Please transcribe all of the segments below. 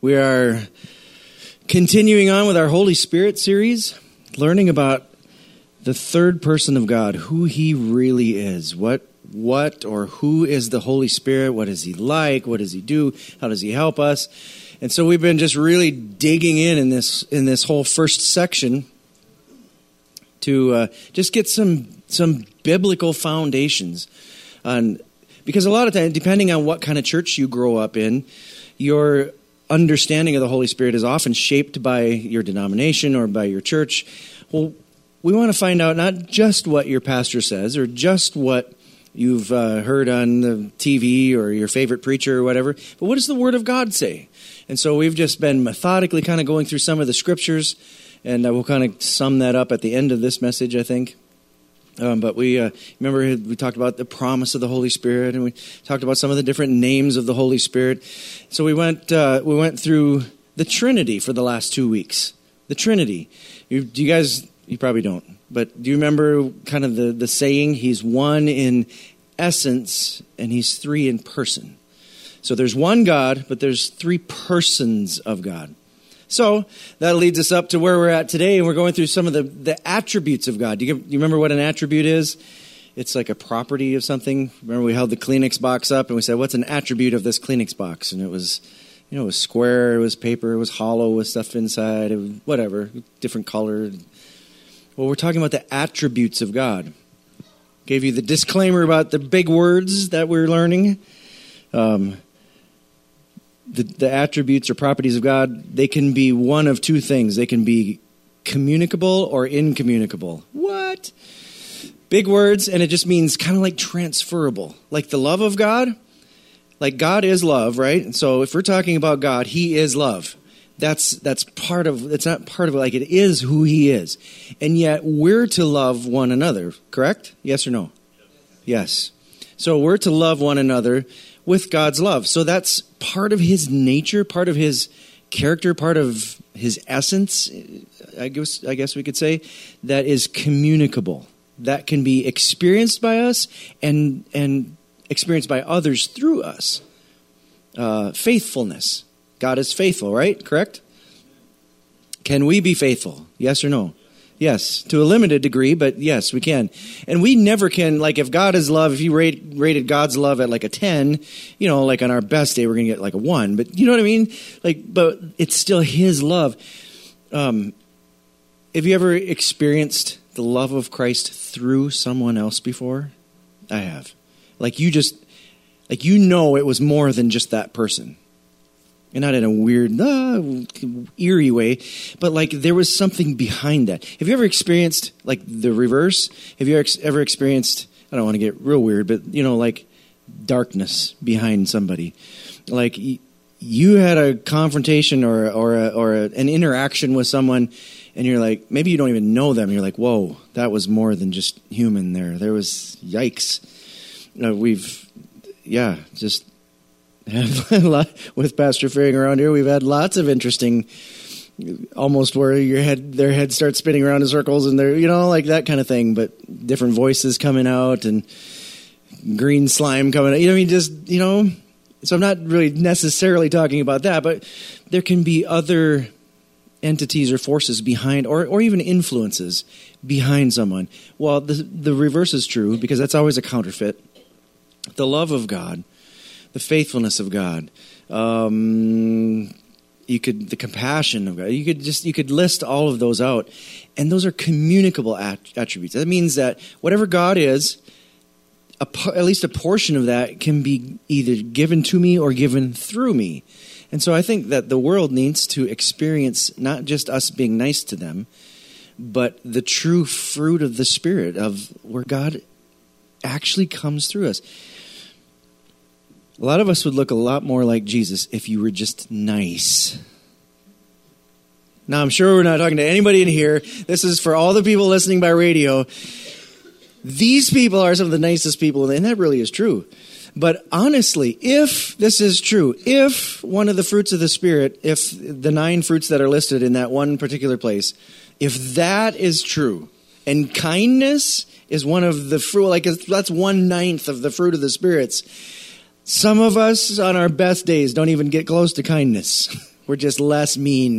We are continuing on with our Holy Spirit series, learning about the third person of God, who he really is. What or who is the Holy Spirit? What is he like? What does he do? How does he help us? And so we've been just really digging in this whole first section to just get some biblical foundations on, because a lot of times, depending on what kind of church you grow up in, your understanding of the Holy Spirit is often shaped by your denomination or by your church. Well, we want to find out not just what your pastor says or just what you've heard on the TV or your favorite preacher or whatever, but what does the Word of God say? And so we've just been methodically kind of going through some of the scriptures, and we'll kind of sum that up at the end of this message, I think. But we remember we talked about the promise of the Holy Spirit, and we talked about some of the different names of the Holy Spirit. So we went through the Trinity for the last 2 weeks. The Trinity. You probably don't, but do you remember kind of the saying? He's one in essence, and he's three in person. So there's one God, but there's three persons of God. So that leads us up to where we're at today, and we're going through some of the attributes of God. Do you remember what an attribute is? It's like a property of something. Remember we held the Kleenex box up, and we said, what's an attribute of this Kleenex box? And it was, it was square, it was paper, it was hollow with stuff inside, it was whatever, different color. Well, we're talking about the attributes of God. Gave you the disclaimer about the big words that we're learning. The attributes or properties of God, they can be one of two things. They can be communicable or incommunicable. What? Big words, and it just means kind of like transferable. Like the love of God. Like God is love, right? And so if we're talking about God, he is love. It's not part of it, like it is who he is. And yet we're to love one another, correct? Yes or no? Yes. So we're to love one another with God's love. So that's part of his nature, part of his character, part of his essence, I guess we could say, that is communicable. That can be experienced by us and experienced by others through us. Faithfulness. God is faithful, right? Correct? Can we be faithful? Yes or no? Yes, to a limited degree, but yes, we can. And we never can, like if God is love, if you rated God's love at like a 10, like on our best day, we're going to get like a 1. But you know what I mean? But it's still his love. Have you ever experienced the love of Christ through someone else before? I have. It was more than just that person. And not in a weird, eerie way, but there was something behind that. Have you ever experienced the reverse? Have you ever experienced, I don't want to get real weird, but darkness behind somebody? You had a confrontation or an interaction with someone, and you're like, maybe you don't even know them. You're like, whoa, that was more than just human there. There was, yikes. With Pastor Fearing around here, we've had lots of interesting, almost where their head starts spinning around in circles, and they're, that kind of thing, but different voices coming out and green slime coming out. So I'm not really necessarily talking about that, but there can be other entities or forces behind, or even influences behind someone. Well, the reverse is true, because that's always a counterfeit. The love of God, the faithfulness of God, the compassion of God. You could list all of those out, and those are communicable attributes. That means that whatever God is, at least a portion of that can be either given to me or given through me. And so I think that the world needs to experience not just us being nice to them, but the true fruit of the Spirit, of where God actually comes through us. A lot of us would look a lot more like Jesus if you were just nice. Now, I'm sure we're not talking to anybody in here. This is for all the people listening by radio. These people are some of the nicest people, and that really is true. But honestly, if this is true, if one of the fruits of the Spirit, if the 9 fruits that are listed in that one particular place, if that is true, and kindness is one of the fruit, that's 1/9 of the fruit of the spirits, some of us on our best days don't even get close to kindness. We're just less mean.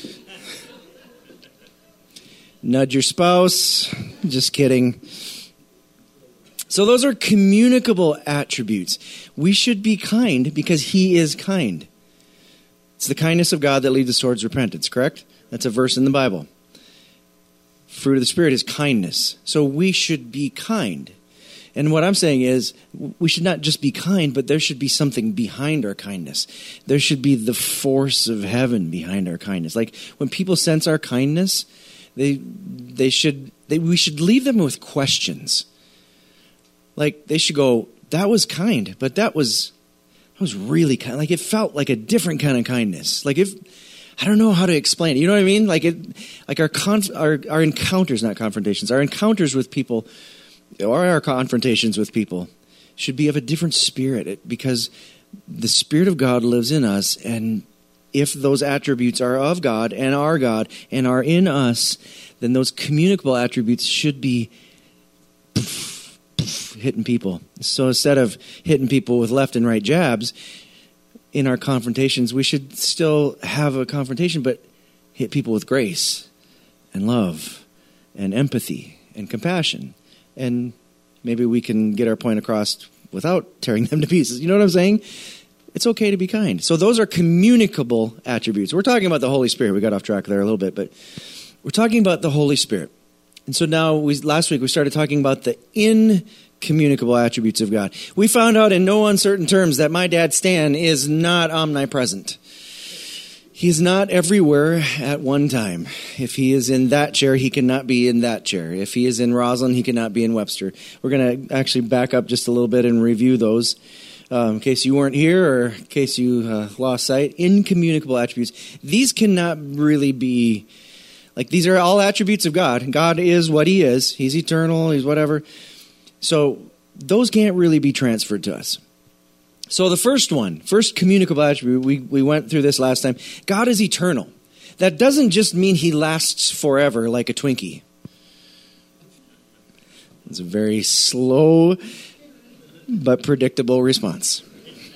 Nudge your spouse. Just kidding. So those are communicable attributes. We should be kind because he is kind. It's the kindness of God that leads us towards repentance, correct? That's a verse in the Bible. Fruit of the Spirit is kindness. So we should be kind. And what I'm saying is we should not just be kind, but there should be something behind our kindness. There should be the force of heaven behind our kindness. Like when people sense our kindness, we should leave them with questions. Like they should go, that was kind, but that was really kind. Like it felt like a different kind of kindness. Like I don't know how to explain it. You know what I mean? Like our encounters, not confrontations, our encounters with people or our confrontations with people should be of a different spirit because the Spirit of God lives in us. And if those attributes are of God and are in us, then those communicable attributes should be hitting people. So instead of hitting people with left and right jabs in our confrontations, we should still have a confrontation, but hit people with grace and love and empathy and compassion. And maybe we can get our point across without tearing them to pieces. You know what I'm saying? It's okay to be kind. So those are communicable attributes. We're talking about the Holy Spirit. We got off track there a little bit, but we're talking about the Holy Spirit. And so now, last week we started talking about the incommunicable attributes of God. We found out in no uncertain terms that my dad Stan is not omnipresent. He's not everywhere at one time. If he is in that chair, he cannot be in that chair. If he is in Roslyn, he cannot be in Webster. We're going to actually back up just a little bit and review those in case you weren't here or in case you lost sight. Incommunicable attributes. These cannot really be... Like, these are all attributes of God. God is what he is. He's eternal. He's whatever. So those can't really be transferred to us. So the first communicable attribute, we went through this last time. God is eternal. That doesn't just mean he lasts forever like a Twinkie. It's a very slow but predictable response.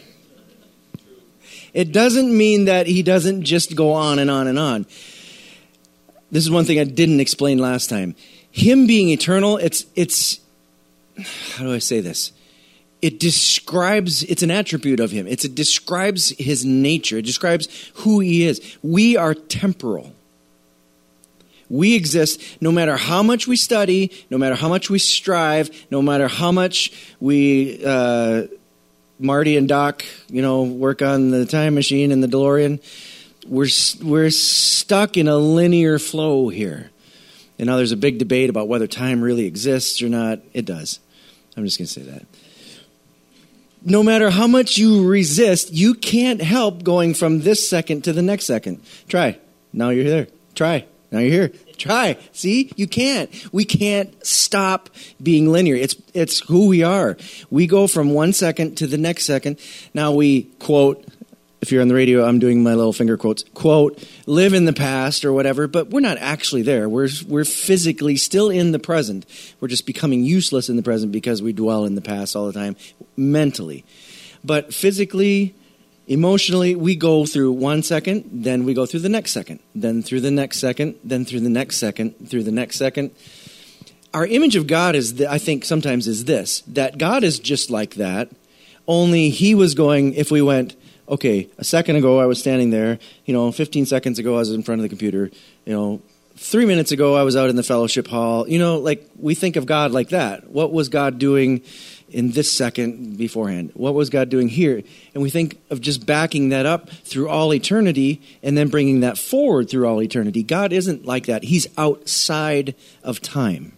It doesn't mean that he doesn't just go on and on and on. This is one thing I didn't explain last time. Him being eternal, it's how do I say this? It's an attribute of him. It describes his nature. It describes who he is. We are temporal. We exist no matter how much we study, no matter how much we strive, no matter how much we, Marty and Doc, work on the time machine and the DeLorean. We're stuck in a linear flow here. And now there's a big debate about whether time really exists or not. It does. I'm just going to say that. No matter how much you resist, you can't help going from this second to the next second. Try. Now you're there. Try. Now you're here. Try. See? You can't. We can't stop being linear. It's who we are. We go from one second to the next second. Now we quote... If you're on the radio, I'm doing my little finger quotes. Quote, live in the past or whatever, but we're not actually there. We're physically still in the present. We're just becoming useless in the present because we dwell in the past all the time, mentally. But physically, emotionally, we go through 1 second, then we go through the next second, then through the next second, then through the next second, through the next second. Our image of God I think sometimes is this, that God is just like that, only he was going, if we went... Okay, a second ago I was standing there, 15 seconds ago I was in front of the computer, 3 minutes ago I was out in the fellowship hall. Like we think of God like that. What was God doing in this second beforehand? What was God doing here? And we think of just backing that up through all eternity and then bringing that forward through all eternity. God isn't like that. He's outside of time.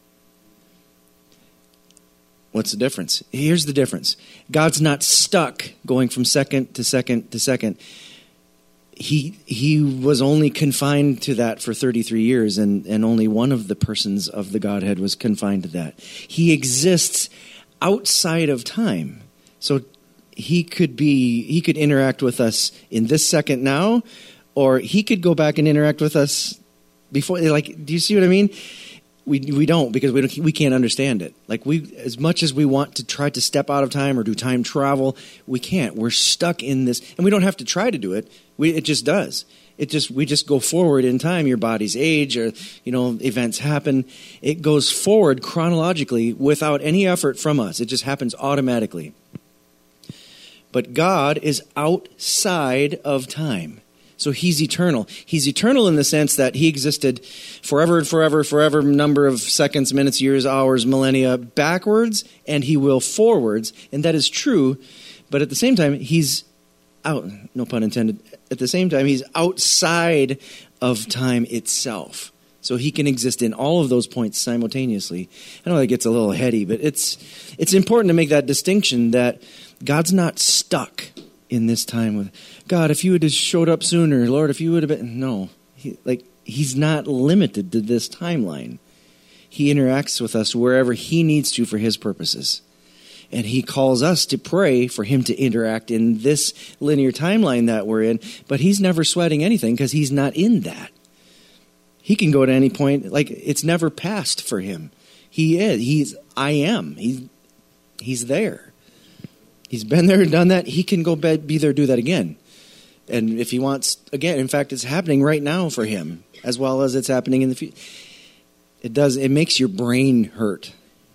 What's the difference? Here's the difference. God's not stuck going from second to second to second. He was only confined to that for 33 years, and only one of the persons of the Godhead was confined to that. He exists outside of time. So he could interact with us in this second now, or he could go back and interact with us before. Like, do you see what I mean? We don't, because we can't understand it. Like, as much as we want to try to step out of time or do time travel, we can't. We're stuck in this, and we don't have to try to do it. It just does. We just go forward in time. Your body's age, or events happen. It goes forward chronologically without any effort from us. It just happens automatically. But God is outside of time. So he's eternal. He's eternal in the sense that he existed forever and forever, number of seconds, minutes, years, hours, millennia, backwards, and he will forwards. And that is true. But at the same time, he's out, no pun intended. At the same time, he's outside of time itself. So he can exist in all of those points simultaneously. I know that gets a little heady, but it's important to make that distinction that God's not stuck in this time with, God, if you had just showed up sooner, Lord, if you would have been, no. He's not limited to this timeline. He interacts with us wherever he needs to for his purposes. And he calls us to pray for him to interact in this linear timeline that we're in, but he's never sweating anything because he's not in that. He can go to any point, it's never passed for him. He is. I am. He's there. He's been there and done that. He can go be there, do that again. And if he wants, again, in fact, it's happening right now for him, as well as it's happening in the future. It makes your brain hurt.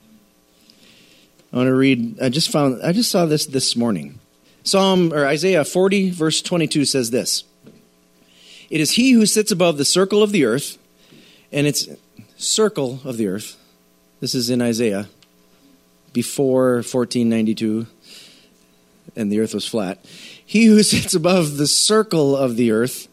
I want to read, I just saw this morning. Isaiah 40, verse 22 says this. It is he who sits above the circle of the earth, and it's circle of the earth. This is in Isaiah, before 1492, and the earth was flat. He who sits above the circle of the earth,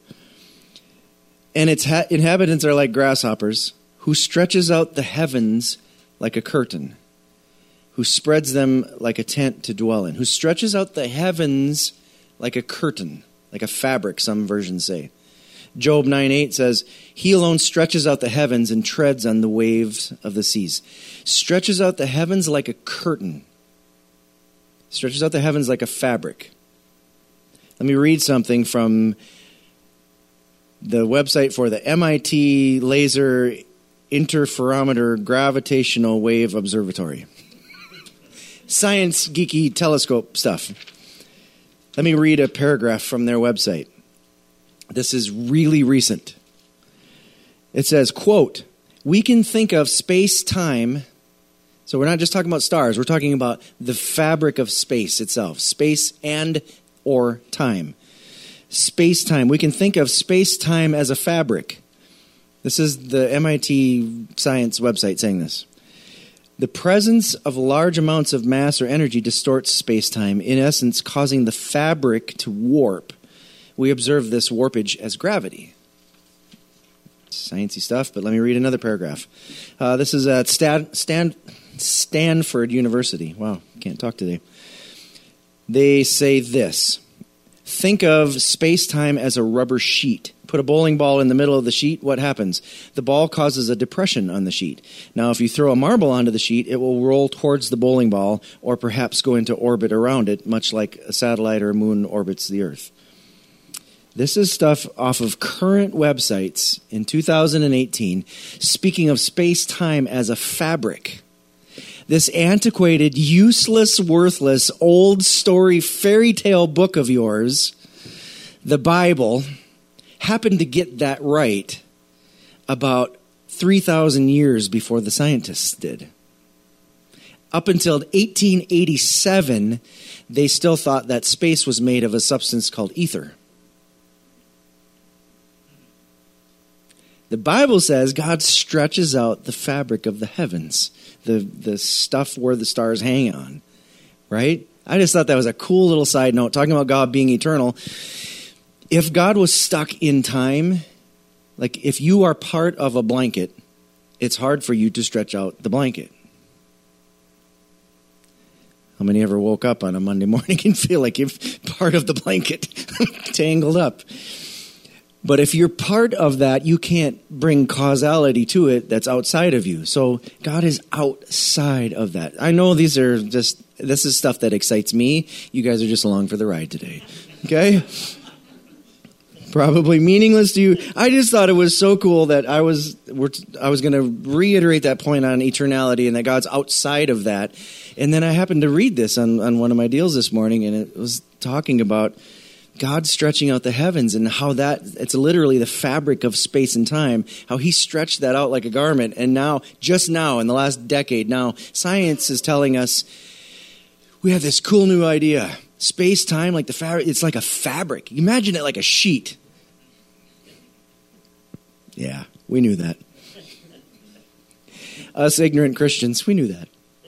and its inhabitants are like grasshoppers, who stretches out the heavens like a curtain, who spreads them like a tent to dwell in, who stretches out the heavens like a curtain, like a fabric, some versions say. Job 9:8 says, he alone stretches out the heavens and treads on the waves of the seas. Stretches out the heavens like a curtain. Stretches out the heavens like a fabric. Let me read something from the website for the MIT Laser Interferometer Gravitational Wave Observatory. Science geeky telescope stuff. Let me read a paragraph from their website. This is really recent. It says, quote, we can think of space-time. So we're not just talking about stars. We're talking about the fabric of space itself. Space and or time. Space-time. We can think of space-time as a fabric. This is the MIT science website saying this. The presence of large amounts of mass or energy distorts space-time, in essence causing the fabric to warp. We observe this warpage as gravity. Sciencey stuff, but let me read another paragraph. This is at Stanford University. Wow, can't talk today. They say this. Think of space-time as a rubber sheet. Put a bowling ball in the middle of the sheet, what happens? The ball causes a depression on the sheet. Now, if you throw a marble onto the sheet, it will roll towards the bowling ball or perhaps go into orbit around it, much like a satellite or a moon orbits the Earth. This is stuff off of current websites in 2018, speaking of space-time as a fabric. This antiquated, useless, worthless, old story fairy tale book of yours, the Bible, happened to get that right about 3,000 years before the scientists did. Up until 1887, they still thought that space was made of a substance called ether. The Bible says God stretches out the fabric of the heavens, the stuff where the stars hang on, right? I just thought that was a cool little side note, talking about God being eternal. If God was stuck in time, like if you are part of a blanket, it's hard for you to stretch out the blanket. How many ever woke up on a Monday morning and feel like you're part of the blanket, tangled up? But if you're part of that, you can't bring causality to it that's outside of you. So God is outside of that. I know this is stuff that excites me. You guys are just along for the ride today. Okay? Probably meaningless to you. I just thought it was so cool that I was going to reiterate that point on eternality and that God's outside of that. And then I happened to read this on one of my deals this morning, and it was talking about God stretching out the heavens and how it's literally the fabric of space and time, how he stretched that out like a garment. And now, just now, in the last decade now, science is telling us we have this cool new idea. Space-time, like the fabric, it's like a fabric. Imagine it like a sheet. Yeah, we knew that. Us ignorant Christians, we knew that.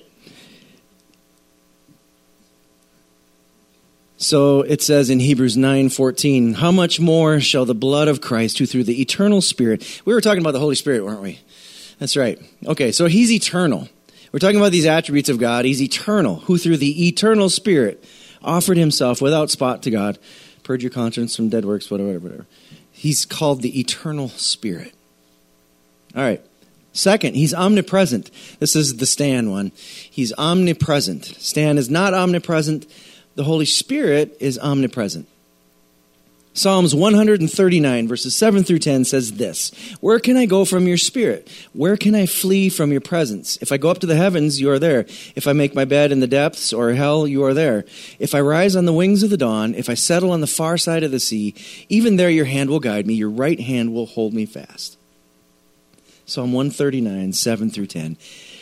So it says in Hebrews 9:14, how much more shall the blood of Christ, who through the eternal Spirit, we were talking about the Holy Spirit, weren't we? That's right. Okay, so he's eternal. We're talking about these attributes of God. He's eternal, who through the eternal Spirit offered himself without spot to God. Purge your conscience from dead works, whatever. He's called the eternal Spirit. All right. Second, he's omnipresent. This is the Stan one. He's omnipresent. Stan is not omnipresent. The Holy Spirit is omnipresent. Psalms 139, verses 7 through 10 says this, where can I go from your spirit? Where can I flee from your presence? If I go up to the heavens, you are there. If I make my bed in the depths or hell, you are there. If I rise on the wings of the dawn, if I settle on the far side of the sea, even there your hand will guide me, your right hand will hold me fast. Psalm 139, 7 through 10.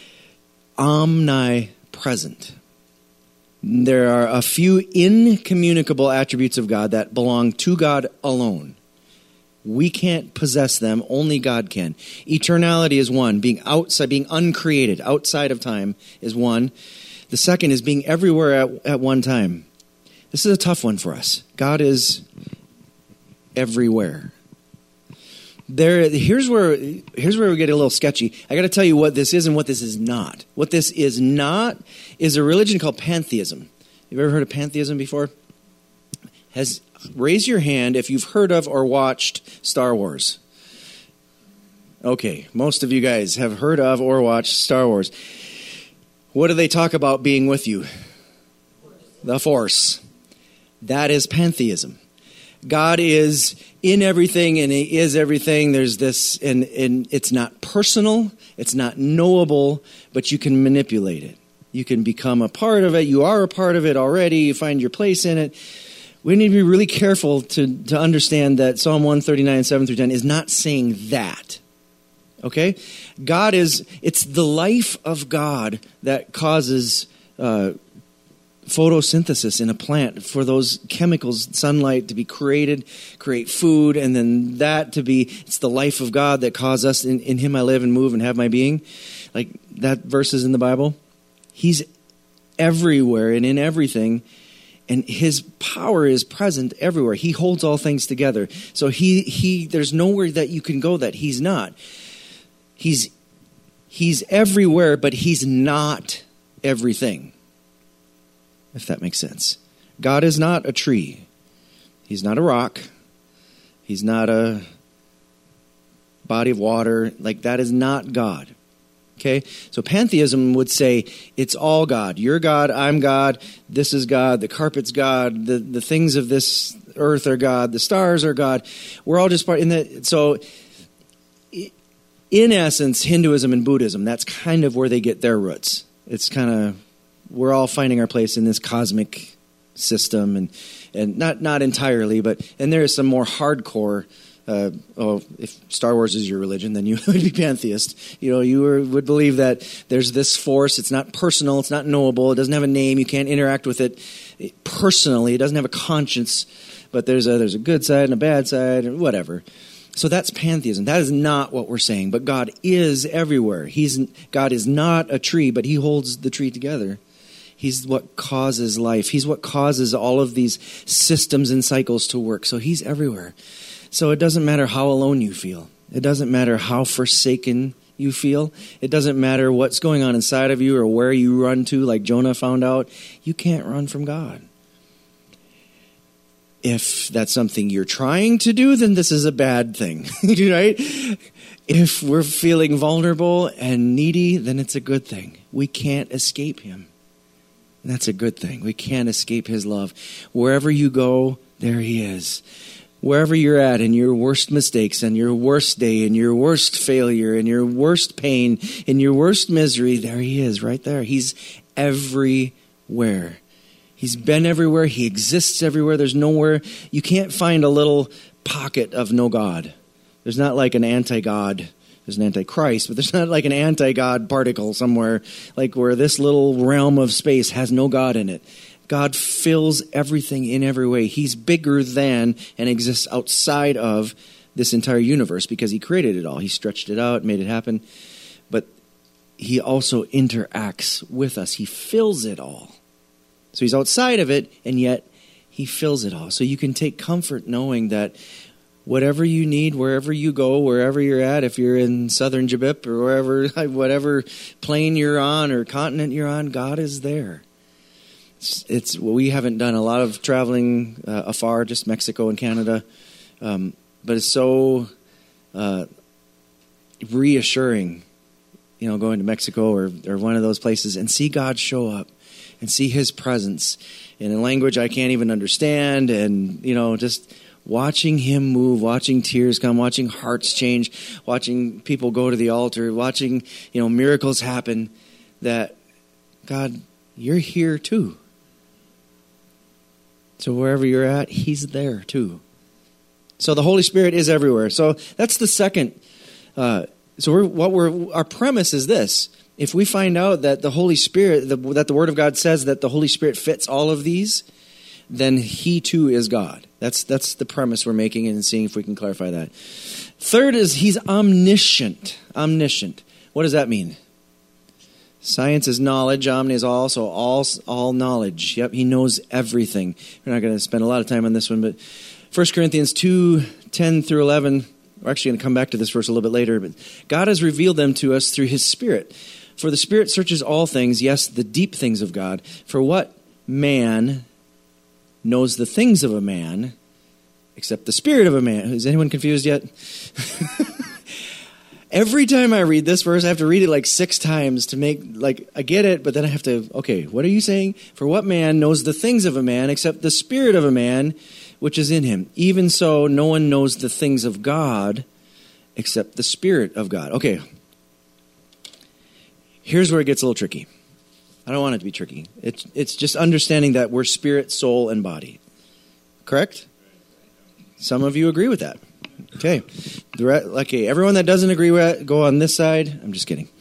Omnipresent. There are a few incommunicable attributes of God that belong to God alone. We can't possess them, only God can. Eternality is one. Being outside, being uncreated, outside of time is one. The second is being everywhere at one time. This is a tough one for us. God is everywhere. Here's where we get a little sketchy. I got to tell you what this is and what this is not. What this is not is a religion called pantheism. You've ever heard of pantheism before? Raise your hand if you've heard of or watched Star Wars. Okay, most of you guys have heard of or watched Star Wars. What do they talk about being with you? The Force. That is pantheism. God is in everything and he is everything. There's this, and it's not personal, it's not knowable, but you can manipulate it. You can become a part of it. You are a part of it already. You find your place in it. We need to be really careful to understand that Psalm 139, 7 through 10 is not saying that. Okay? God it's the life of God that causes photosynthesis in a plant for those chemicals, sunlight to be created, create food, and then it's the life of God that caused us, in him I live and move and have my being. Like that verse is in the Bible. He's everywhere and in everything, and his power is present everywhere. He holds all things together. So there's nowhere that you can go that he's not. He's everywhere, but he's not everything. If that makes sense. God is not a tree. He's not a rock. He's not a body of water. Like, that is not God. Okay? So pantheism would say it's all God. You're God, I'm God, this is God, the carpet's God, the things of this earth are God, the stars are God. We're all just part in that. So in essence, Hinduism and Buddhism, that's kind of where they get their roots. It's kind of, we're all finding our place in this cosmic system, and not entirely, but there is some more hardcore. If Star Wars is your religion, then you would be pantheist. You would believe that there's this force. It's not personal. It's not knowable. It doesn't have a name. You can't interact with it personally. It doesn't have a conscience. But there's a good side and a bad side, and whatever. So that's pantheism. That is not what we're saying. But God is everywhere. God is not a tree, but he holds the tree together. He's what causes life. He's what causes all of these systems and cycles to work. So he's everywhere. So it doesn't matter how alone you feel. It doesn't matter how forsaken you feel. It doesn't matter what's going on inside of you or where you run to, like Jonah found out. You can't run from God. If that's something you're trying to do, then this is a bad thing, right? If we're feeling vulnerable and needy, then it's a good thing. We can't escape him. And that's a good thing. We can't escape his love. Wherever you go, there he is. Wherever you're at in your worst mistakes and your worst day and your worst failure and your worst pain and your worst misery, there he is right there. He's everywhere. He's been everywhere. He exists everywhere. There's nowhere. You can't find a little pocket of no God. There's not like an anti-God. There's an anti-Christ, but there's not like an anti-God particle somewhere, like where this little realm of space has no God in it. God fills everything in every way. He's bigger than and exists outside of this entire universe because he created it all. He stretched it out, made it happen. But he also interacts with us. He fills it all. So he's outside of it, and yet he fills it all. So you can take comfort knowing that whatever you need, wherever you go, wherever you're at, if you're in southern Jabip or wherever, whatever plane you're on or continent you're on, God is there. We haven't done a lot of traveling afar, just Mexico and Canada, but it's so reassuring, going to Mexico or one of those places and see God show up and see his presence in a language I can't even understand, and just watching him move, watching tears come, watching hearts change, watching people go to the altar, watching miracles happen. That God, you're here too. So wherever you're at, he's there too. So the Holy Spirit is everywhere. So that's the second. Our premise is this: if we find out that the Holy Spirit, that the Word of God says that the Holy Spirit fits all of these, then he too is God. That's the premise we're making, and seeing if we can clarify that. Third is he's omniscient. Omniscient. What does that mean? Science is knowledge. Omni is also all knowledge. Yep, he knows everything. We're not going to spend a lot of time on this one, but 1 Corinthians 2:10 through 11, we're actually going to come back to this verse a little bit later, but God has revealed them to us through his Spirit. For the Spirit searches all things, yes, the deep things of God. For what man knows the things of a man except the spirit of a man? Is anyone confused yet? Every time I read this verse, I have to read it like 6 times to make, I get it, but then I have to, okay, what are you saying? For what man knows the things of a man except the spirit of a man which is in him? Even so, no one knows the things of God except the Spirit of God. Okay, here's where it gets a little tricky. I don't want it to be tricky. It's just understanding that we're spirit, soul, and body. Correct? Some of you agree with that. Okay. Everyone that doesn't agree with that, go on this side. I'm just kidding.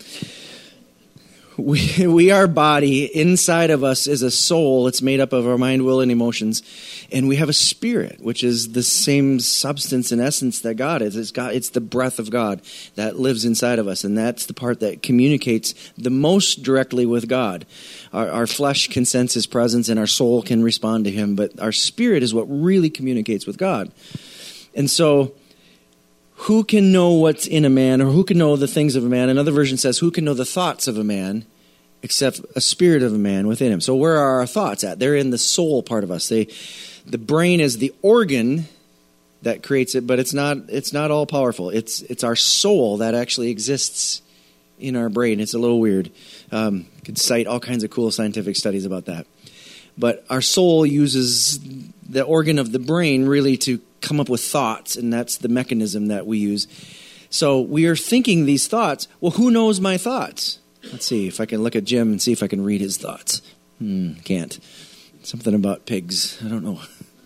We are body. Inside of us is a soul. It's made up of our mind, will, and emotions. And we have a spirit, which is the same substance and essence that God is. It's the breath of God that lives inside of us. And that's the part that communicates the most directly with God. Our flesh can sense his presence and our soul can respond to him. But our spirit is what really communicates with God. And so who can know what's in a man, or who can know the things of a man? Another version says, who can know the thoughts of a man except a spirit of a man within him? So where are our thoughts at? They're in the soul part of us. The brain is the organ that creates it, but it's not all powerful. It's our soul that actually exists in our brain. It's a little weird. Could cite all kinds of cool scientific studies about that. But our soul uses the organ of the brain really to come up with thoughts, and that's the mechanism that we use. So we are thinking these thoughts. Well, who knows my thoughts? Let's see if I can look at Jim and see if I can read his thoughts. Can't. Something about pigs. I don't know.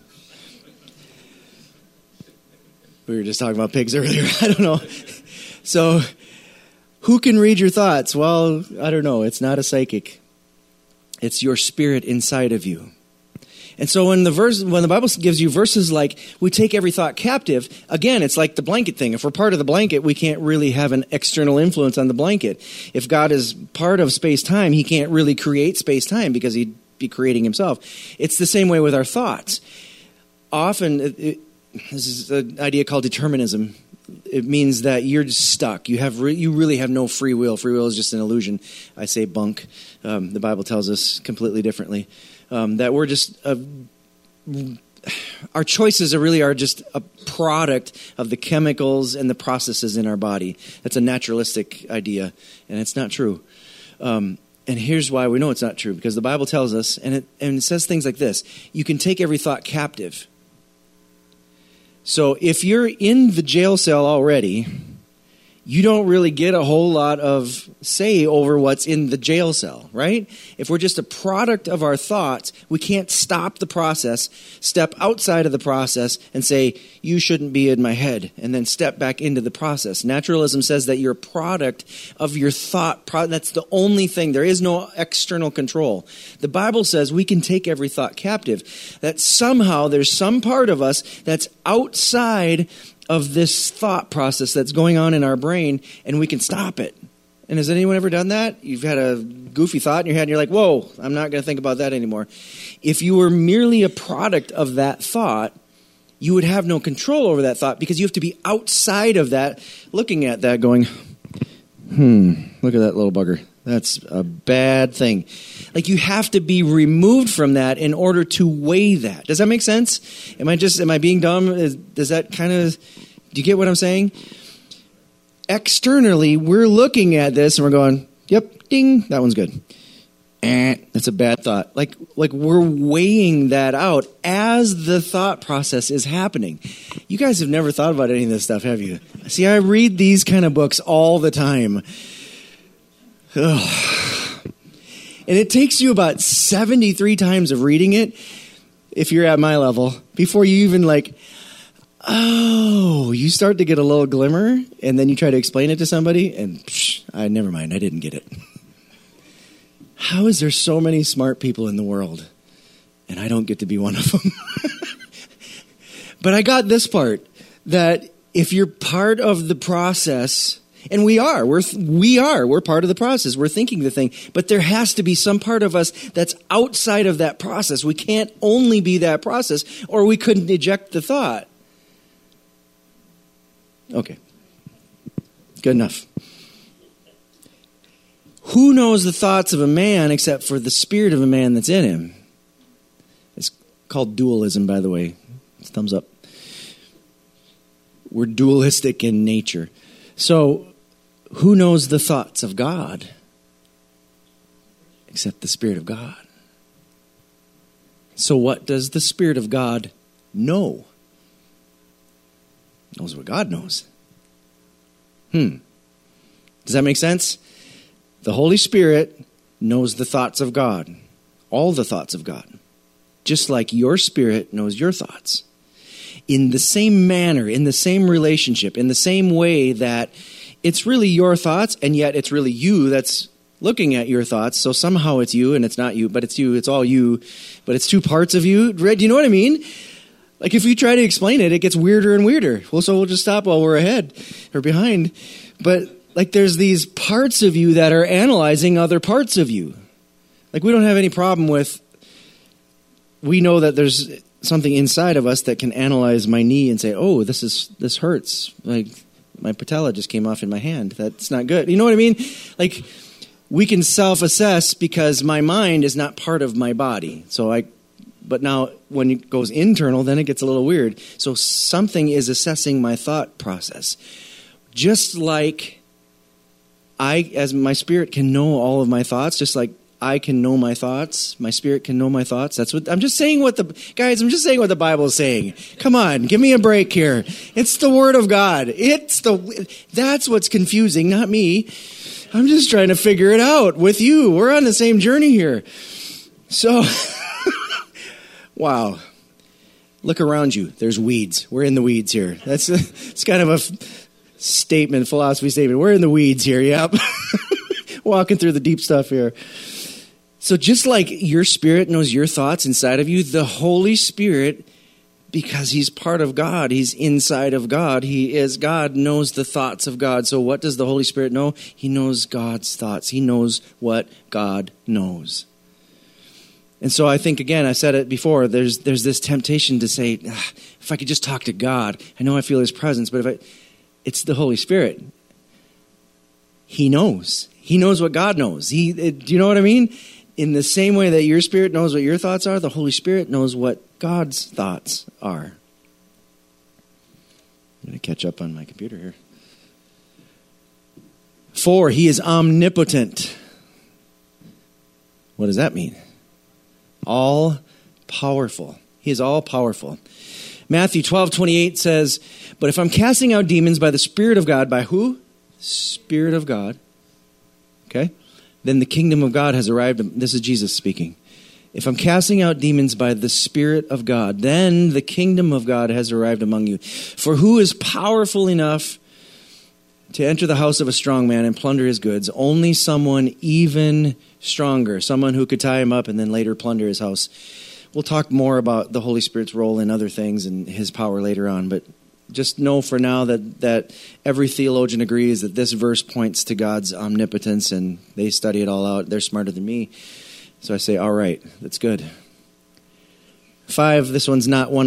We were just talking about pigs earlier. I don't know. So who can read your thoughts? Well, I don't know. It's not a psychic. It's your spirit inside of you. And so when the Bible gives you verses like, we take every thought captive, again, it's like the blanket thing. If we're part of the blanket, we can't really have an external influence on the blanket. If God is part of space-time, he can't really create space-time because he'd be creating himself. It's the same way with our thoughts. Often, this is an idea called determinism. It means that you're just stuck. You really have no free will. Free will is just an illusion. I say bunk. The Bible tells us completely differently. That we're just our choices are just a product of the chemicals and the processes in our body. That's a naturalistic idea, and it's not true. And here's why we know it's not true, because the Bible tells us, and it says things like this: you can take every thought captive. So if you're in the jail cell already, you don't really get a whole lot of say over what's in the jail cell, right? If we're just a product of our thoughts, we can't stop the process, step outside of the process and say, you shouldn't be in my head, and then step back into the process. Naturalism says that you're a product of your thought. That's the only thing. There is no external control. The Bible says we can take every thought captive, that somehow there's some part of us that's outside of this thought process that's going on in our brain, and we can stop it. And has anyone ever done that? You've had a goofy thought in your head, and you're like, whoa, I'm not going to think about that anymore. If you were merely a product of that thought, you would have no control over that thought, because you have to be outside of that, looking at that, going, look at that little bugger. That's a bad thing. Like, you have to be removed from that in order to weigh that. Does that make sense? Am I being dumb? Does that kind of, do you get what I'm saying? Externally, we're looking at this and we're going, yep, ding, that one's good. That's a bad thought. Like we're weighing that out as the thought process is happening. You guys have never thought about any of this stuff, have you? See, I read these kind of books all the time. Ugh. And it takes you about 73 times of reading it, if you're at my level, before you even you start to get a little glimmer, and then you try to explain it to somebody, and never mind, I didn't get it. How is there so many smart people in the world, and I don't get to be one of them? But I got this part, that if you're part of the process, and we're part of the process. We're thinking the thing. But there has to be some part of us that's outside of that process. We can't only be that process, or we couldn't eject the thought. Okay. Good enough. Who knows the thoughts of a man except for the spirit of a man that's in him? It's called dualism, by the way. Thumbs up. We're dualistic in nature. So, who knows the thoughts of God except the Spirit of God? So what does the Spirit of God know? He knows what God knows. Does that make sense? The Holy Spirit knows the thoughts of God, all the thoughts of God, just like your spirit knows your thoughts. In the same manner, in the same relationship, in the same way that it's really your thoughts, and yet it's really you that's looking at your thoughts. So somehow it's you, and it's not you, but it's you. It's all you, but it's two parts of you. Do you know what I mean? Like, if you try to explain it, it gets weirder and weirder. Well, so we'll just stop while we're ahead or behind. But like, there's these parts of you that are analyzing other parts of you. Like, we don't have any problem with, we know that there's something inside of us that can analyze my knee and say, oh, this hurts. Like, my patella just came off in my hand. That's not good. You know what I mean? Like, we can self-assess because my mind is not part of my body. But now when it goes internal, then it gets a little weird. So something is assessing my thought process. Just like as my spirit can know all of my thoughts, just like I can know my thoughts, my spirit can know my thoughts. That's what I'm just saying. I'm just saying what the Bible is saying. Come on, give me a break here. It's the Word of God. That's what's confusing, not me. I'm just trying to figure it out with you. We're on the same journey here. So, wow. Look around you. There's weeds. We're in the weeds here. It's kind of a philosophy statement. We're in the weeds here. Yep. Walking through the deep stuff here. So just like your spirit knows your thoughts inside of you, the Holy Spirit, because he's part of God, he's inside of God, he is God, knows the thoughts of God. So what does the Holy Spirit know? He knows God's thoughts. He knows what God knows. And so I think, again, I said it before, there's this temptation to say, if I could just talk to God, I know I feel his presence, but it's the Holy Spirit. He knows. He knows what God knows. Do you know what I mean? In the same way that your spirit knows what your thoughts are, the Holy Spirit knows what God's thoughts are. I'm going to catch up on my computer here. 4, he is omnipotent. What does that mean? All powerful. He is all powerful. Matthew 12:28 says, but if I'm casting out demons by the Spirit of God, by who? Spirit of God, okay, then the kingdom of God has arrived. This is Jesus speaking. If I'm casting out demons by the Spirit of God, then the kingdom of God has arrived among you. For who is powerful enough to enter the house of a strong man and plunder his goods? Only someone even stronger, someone who could tie him up and then later plunder his house. We'll talk more about the Holy Spirit's role in other things and his power later on, but just know for now that every theologian agrees that this verse points to God's omnipotence, and they study it all out. They're smarter than me. So I say, all right, that's good. 5, this one is not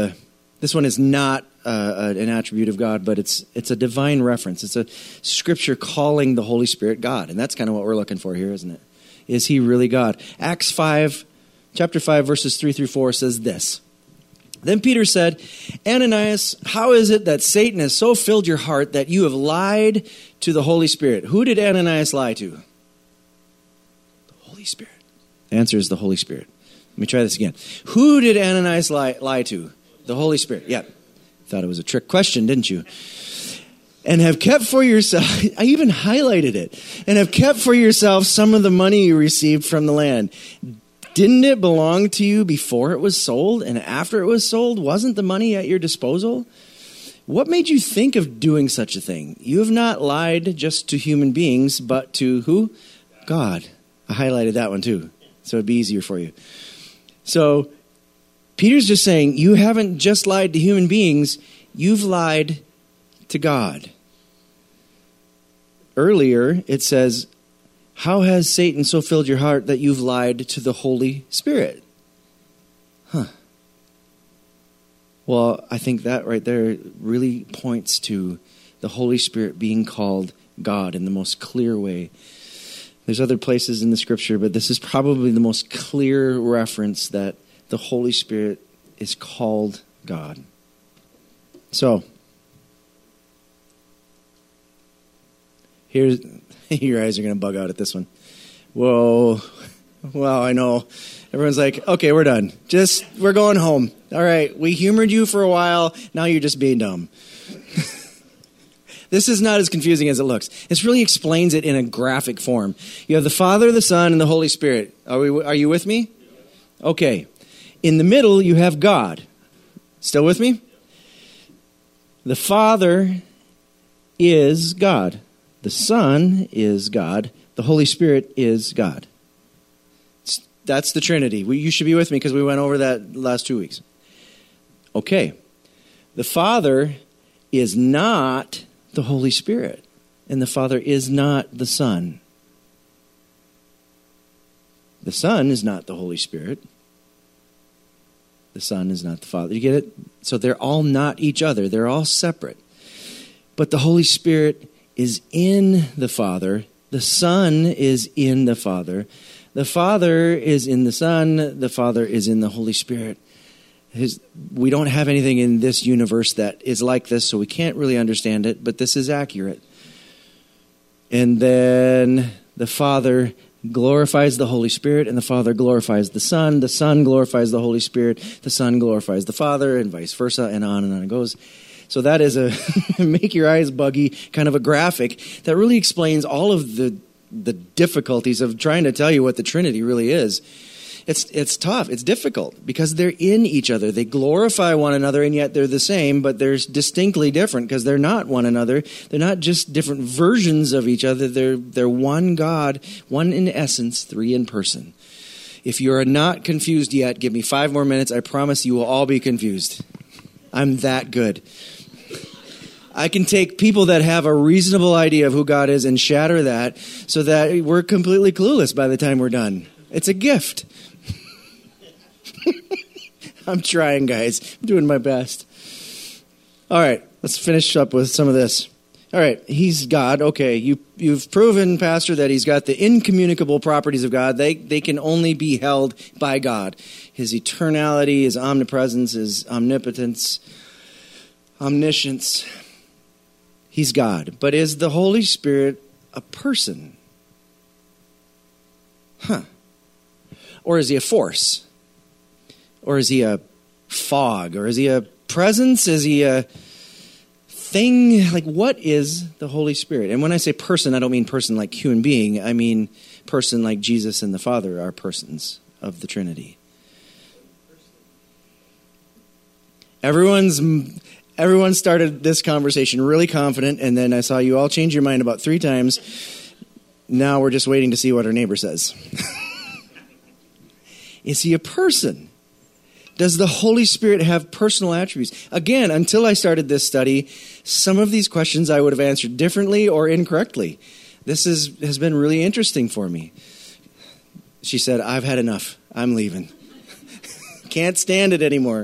an attribute of God, but it's a divine reference. It's a scripture calling the Holy Spirit God, and that's kind of what we're looking for here, isn't it? Is he really God? Acts 5, chapter 5, verses 3 through 4 says this. Then Peter said, Ananias, how is it that Satan has so filled your heart that you have lied to the Holy Spirit? Who did Ananias lie to? The Holy Spirit. The answer is the Holy Spirit. Let me try this again. Who did Ananias lie to? The Holy Spirit. Yeah. Thought it was a trick question, didn't you? And have kept for yourself, I even highlighted it, and have kept for yourself some of the money you received from the land. Didn't it belong to you before it was sold? And after it was sold, wasn't the money at your disposal? What made you think of doing such a thing? You have not lied just to human beings, but to who? God. I highlighted that one too, so it'd be easier for you. So Peter's just saying, you haven't just lied to human beings, you've lied to God. Earlier, it says, how has Satan so filled your heart that you've lied to the Holy Spirit? Well, I think that right there really points to the Holy Spirit being called God in the most clear way. There's other places in the scripture, but this is probably the most clear reference that the Holy Spirit is called God. So, here's, your eyes are going to bug out at this one. Whoa. Well, I know. Everyone's like, okay, we're done. We're going home. All right, we humored you for a while. Now you're just being dumb. This is not as confusing as it looks. This really explains it in a graphic form. You have the Father, the Son, and the Holy Spirit. Are you with me? Okay. In the middle, you have God. Still with me? The Father is God. The Son is God. The Holy Spirit is God. That's the Trinity. You should be with me because we went over that last 2 weeks. Okay. The Father is not the Holy Spirit, and the Father is not the Son. The Son is not the Holy Spirit. The Son is not the Father. You get it? So they're all not each other. They're all separate. But the Holy Spirit is in the Father. The Son is in the Father. The Father is in the Son. The Father is in the Holy Spirit. We don't have anything in this universe that is like this, so we can't really understand it, but this is accurate. And then the Father glorifies the Holy Spirit, and the Father glorifies the Son. The Son glorifies the Holy Spirit. The Son glorifies the Father, and vice versa, and on it goes. So that is a make your eyes buggy kind of a graphic that really explains all of the difficulties of trying to tell you what the Trinity really is. It's tough. It's difficult because they're in each other. They glorify one another, and yet they're the same, but they're distinctly different because they're not one another. They're not just different versions of each other. They're one God, one in essence, three in person. If you're not confused yet, give me 5 more minutes. I promise you will all be confused. I'm that good. I can take people that have a reasonable idea of who God is and shatter that so that we're completely clueless by the time we're done. It's a gift. I'm trying, guys. I'm doing my best. All right, let's finish up with some of this. All right, he's God. Okay, you've proven, Pastor, that he's got the incommunicable properties of God. They can only be held by God. His eternality, his omnipresence, his omnipotence, omniscience. He's God. But is the Holy Spirit a person? Or is he a force? Or is he a fog? Or is he a presence? Is he a thing, like what is the Holy Spirit? And when I say person, I don't mean person like human being. I mean person like Jesus and the Father are persons of the Trinity. Everyone started this conversation really confident, and then I saw you all change your mind about 3 times. Now we're just waiting to see what our neighbor says. Is he a person? Does the Holy Spirit have personal attributes? Again, until I started this study, some of these questions I would have answered differently or incorrectly. This has been really interesting for me. She said, I've had enough. I'm leaving. Can't stand it anymore.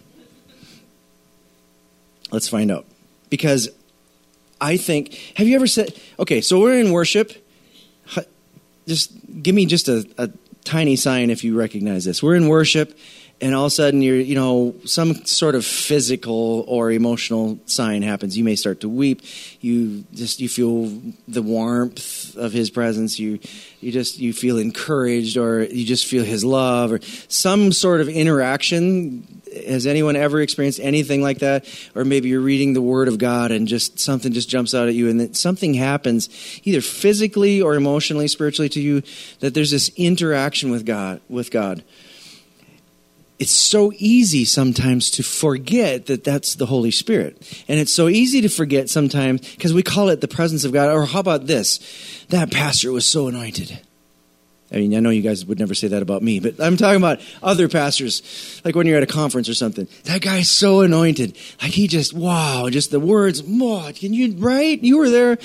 Let's find out. Because I think, have you ever said, okay, so we're in worship. Just give me just a tiny sign if you recognize this. We're in worship, and all of a sudden some sort of physical or emotional sign happens. You may start to weep. You feel the warmth of his presence. You feel encouraged, or you just feel his love, or some sort of interaction. Has anyone ever experienced anything like that? Or maybe you're reading the Word of God and just something just jumps out at you, and then something happens either physically or emotionally, spiritually to you, that there's this interaction with God. It's so easy sometimes to forget that that's the Holy Spirit. And it's so easy to forget sometimes because we call it the presence of God. Or how about this? That pastor was so anointed. I mean, I know you guys would never say that about me, but I'm talking about other pastors, like when you're at a conference or something. That guy's so anointed. Like he just, wow, just the words, right? You were there.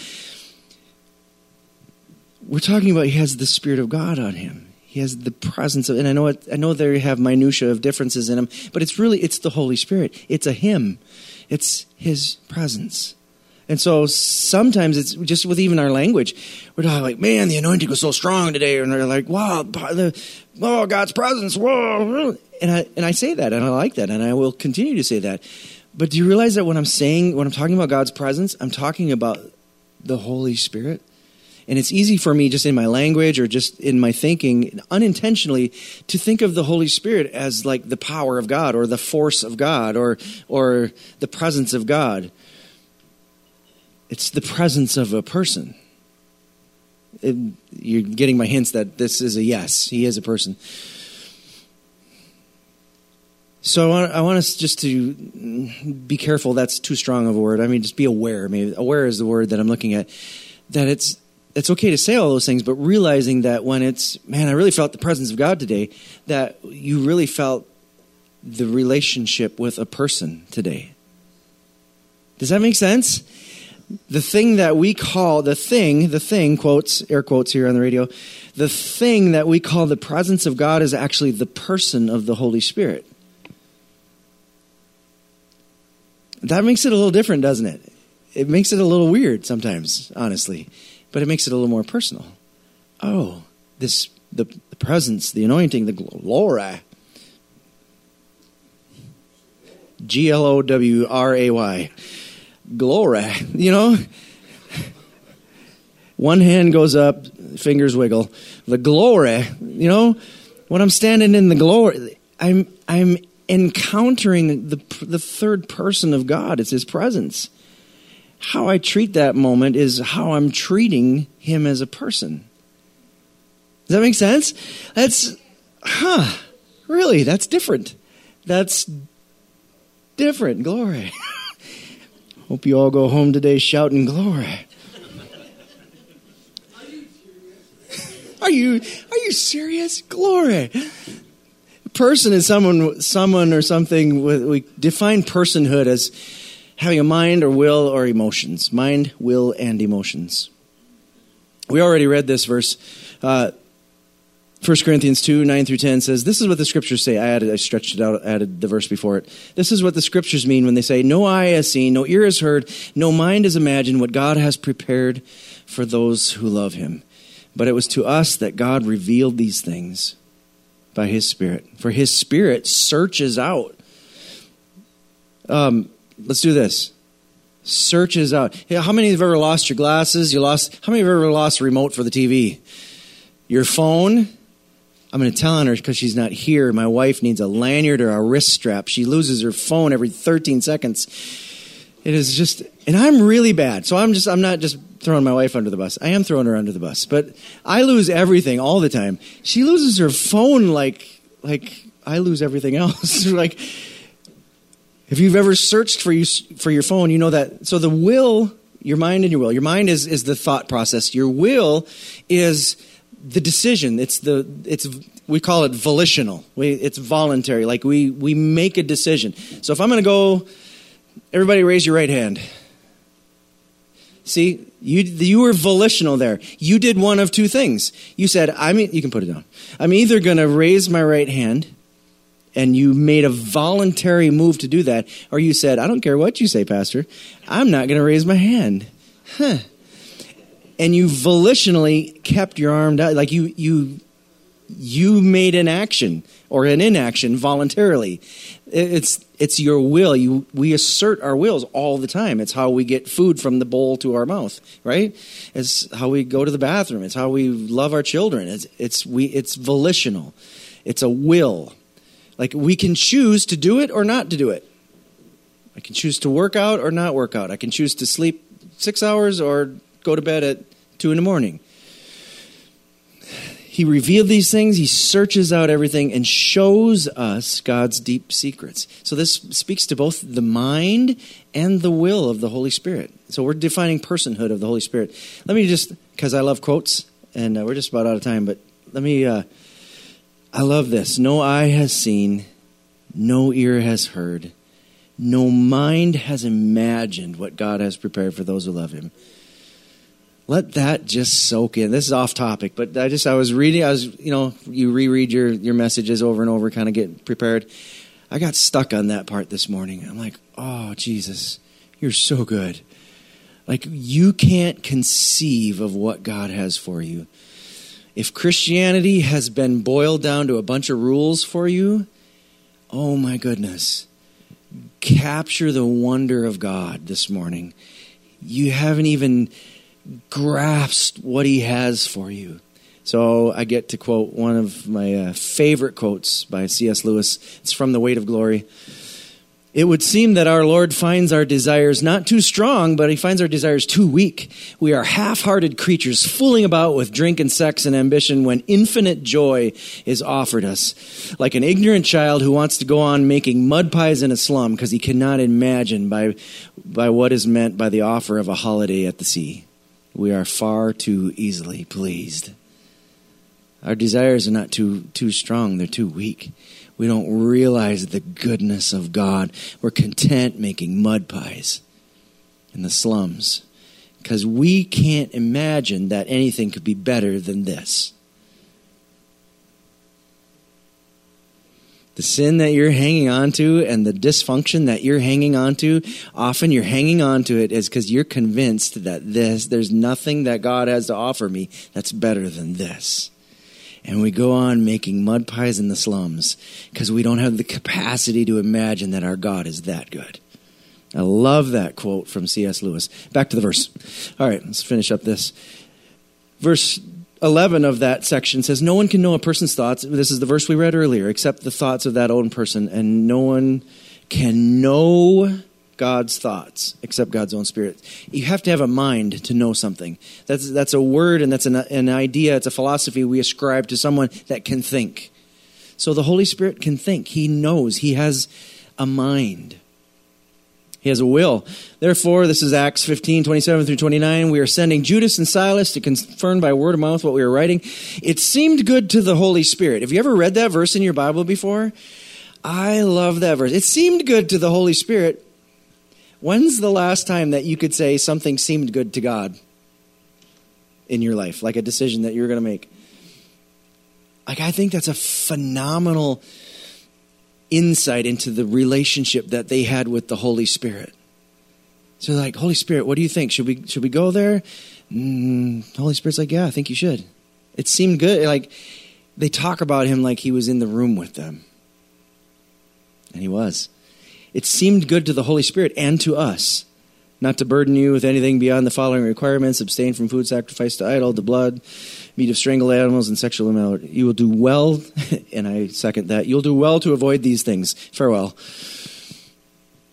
We're talking about he has the Spirit of God on him. He has the presence of, and I know they have minutia of differences in him, but it's the Holy Spirit. It's a him. It's his presence. And so sometimes it's just with even our language, we're talking like, man, the anointing was so strong today. And they're like, wow, God's presence, whoa. And I say that, and I like that, and I will continue to say that. But do you realize that when I'm talking about God's presence, I'm talking about the Holy Spirit? And it's easy for me just in my language or just in my thinking, unintentionally, to think of the Holy Spirit as like the power of God or the force of God or the presence of God. It's the presence of a person. You're getting my hints that this is a yes. He is a person. So I want us just to be careful. That's too strong of a word. I mean, just be aware. Maybe aware is the word that I'm looking at. That it's okay to say all those things, but realizing that when it's, man, I really felt the presence of God today, that you really felt the relationship with a person today. Does that make sense? The thing that we call, the thing, quotes, air quotes here on the radio, the thing that we call the presence of God is actually the person of the Holy Spirit. That makes it a little different, doesn't it? It makes it a little weird sometimes, honestly, but it makes it a little more personal. Oh, the presence, the anointing, the glory. Glowray. Glory, one hand goes up, fingers wiggle. The glory, when I'm standing in the glory, I'm encountering the third person of God. It's his presence. How I treat that moment is how I'm treating him as a person. Does that make sense? Really, that's different. That's different. Glory. Hope you all go home today shouting glory. Are you serious? Glory. Person is someone or something. We define personhood as having a mind or will or emotions. Mind, will, and emotions. We already read this verse. 1 Corinthians 2, 9 through 10 says, this is what the scriptures say. I stretched it out, added the verse before it. This is what the scriptures mean when they say, no eye has seen, no ear has heard, no mind has imagined what God has prepared for those who love him. But it was to us that God revealed these things by his Spirit. For his Spirit searches out. Let's do this. Searches out. How many have ever lost your glasses? How many have ever lost a remote for the TV? Your phone? I'm going to tell on her because she's not here. My wife needs a lanyard or a wrist strap. She loses her phone every 13 seconds. It is just, and I'm really bad. So I'm not just throwing my wife under the bus. I am throwing her under the bus. But I lose everything all the time. She loses her phone like I lose everything else. Like, if you've ever searched for your phone, you know that. So the will, your mind and your will. Your mind is the thought process. Your will is the decision. We call it volitional. It's voluntary. Like we make a decision. So if I'm going to go, everybody raise your right hand. See, you were volitional there. You did one of two things. You said, you can put it down. I'm either going to raise my right hand, and you made a voluntary move to do that, or you said, I don't care what you say, Pastor, I'm not going to raise my hand. And you volitionally kept your arm down, like you made an action or an inaction voluntarily. It's your will. We assert our wills all the time. It's how we get food from the bowl to our mouth, right? It's how we go to the bathroom. It's how we love our children. It's volitional. It's a will. Like we can choose to do it or not to do it. I can choose to work out or not work out. I can choose to sleep 6 hours or go to bed at 2 a.m. He revealed these things. He searches out everything and shows us God's deep secrets. So this speaks to both the mind and the will of the Holy Spirit. So we're defining personhood of the Holy Spirit. Let me just, because I love quotes, and we're just about out of time, but let me, I love this. No eye has seen, no ear has heard, no mind has imagined what God has prepared for those who love him. Let that just soak in. This is off topic, but I was reading, you reread your messages over and over, kind of get prepared. I got stuck on that part this morning. I'm like, oh, Jesus, you're so good. Like, you can't conceive of what God has for you. If Christianity has been boiled down to a bunch of rules for you, oh my goodness, capture the wonder of God this morning. You haven't even grasped what he has for you. So I get to quote one of my favorite quotes by C.S. Lewis. It's from The Weight of Glory. It would seem that our Lord finds our desires not too strong, but he finds our desires too weak. We are half-hearted creatures fooling about with drink and sex and ambition when infinite joy is offered us. Like an ignorant child who wants to go on making mud pies in a slum because he cannot imagine by what is meant by the offer of a holiday at the sea. We are far too easily pleased. Our desires are not too strong. They're too weak. We don't realize the goodness of God. We're content making mud pies in the slums because we can't imagine that anything could be better than this. The sin that you're hanging on to and the dysfunction that you're hanging on to, often you're hanging on to it is because you're convinced that there's nothing that God has to offer me that's better than this. And we go on making mud pies in the slums because we don't have the capacity to imagine that our God is that good. I love that quote from C.S. Lewis. Back to the verse. All right, let's finish up this. Verse 11 of that section says, no one can know a person's thoughts. This is the verse we read earlier, except the thoughts of that own person. And no one can know God's thoughts except God's own spirit. You have to have a mind to know something. That's a word and that's an idea. It's a philosophy we ascribe to someone that can think. So the Holy Spirit can think. He knows. He has a mind. He has a will. Therefore, this is Acts 15:27-29. We are sending Judas and Silas to confirm by word of mouth what we were writing. It seemed good to the Holy Spirit. Have you ever read that verse in your Bible before? I love that verse. It seemed good to the Holy Spirit. When's the last time that you could say something seemed good to God in your life, like a decision that you're going to make? Like, I think that's a phenomenal insight into the relationship that they had with the Holy Spirit. So like, Holy Spirit, what do you think? Should we go there? Holy Spirit's like, yeah, I think you should. It seemed good. Like, they talk about him like he was in the room with them. And he was. It seemed good to the Holy Spirit and to us not to burden you with anything beyond the following requirements: abstain from food sacrificed to idol, to blood, meat of strangled animals, and sexual immorality. You will do well, and I second that, you'll do well to avoid these things. Farewell.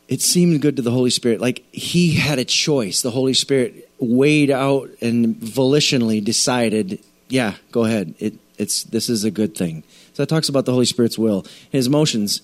it seemed good to the Holy Spirit. Like he had a choice. The Holy Spirit weighed out and volitionally decided, yeah, go ahead. This is a good thing. So that talks about the Holy Spirit's will, his motions.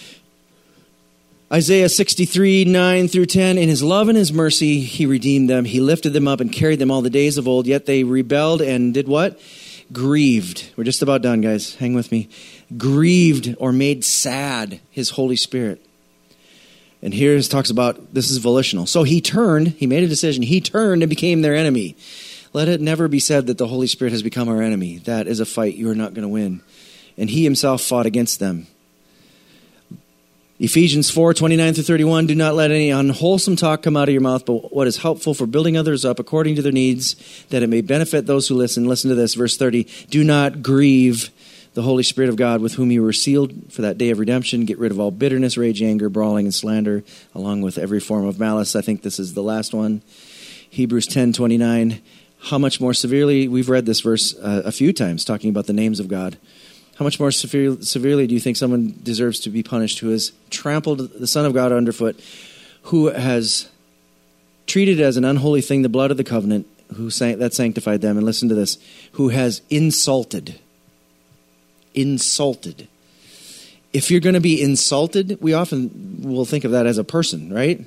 Isaiah 63, 9 through 10, in his love and his mercy, he redeemed them. He lifted them up and carried them all the days of old. Yet they rebelled and did what? Grieved. We're just about done, guys. Hang with me. Grieved or made sad his Holy Spirit. And here it talks about this is volitional. So he made a decision. He turned and became their enemy. Let it never be said that the Holy Spirit has become our enemy. That is a fight you are not going to win. And he himself fought against them. Ephesians 4, 29 through 31, do not let any unwholesome talk come out of your mouth, but what is helpful for building others up according to their needs, that it may benefit those who listen. Listen to this, verse 30. Do not grieve the Holy Spirit of God, with whom you were sealed for that day of redemption. Get rid of all bitterness, rage, anger, brawling, and slander, along with every form of malice. I think this is the last one. Hebrews 10, 29. How much more severely, we've read this verse a few times, talking about the names of God. How much more severely do you think someone deserves to be punished who has trampled the Son of God underfoot, who has treated as an unholy thing the blood of the covenant, that sanctified them, and listen to this, who has insulted. Insulted. If you're going to be insulted, we often will think of that as a person, right?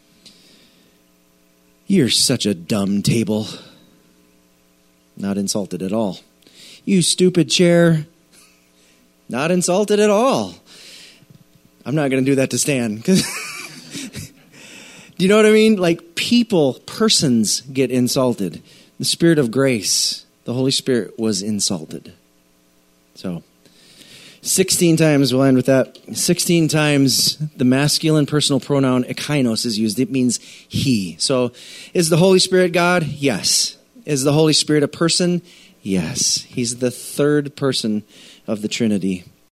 You're such a dumb table. Not insulted at all. You stupid chair. Not insulted at all. I'm not going to do that to Stan. Do you know what I mean? Like persons get insulted. The Spirit of grace, the Holy Spirit was insulted. So, 16 times, we'll end with that. 16 times the masculine personal pronoun ekainos is used. It means he. So, is the Holy Spirit God? Yes. Is the Holy Spirit a person? Yes. He's the third person of the Trinity.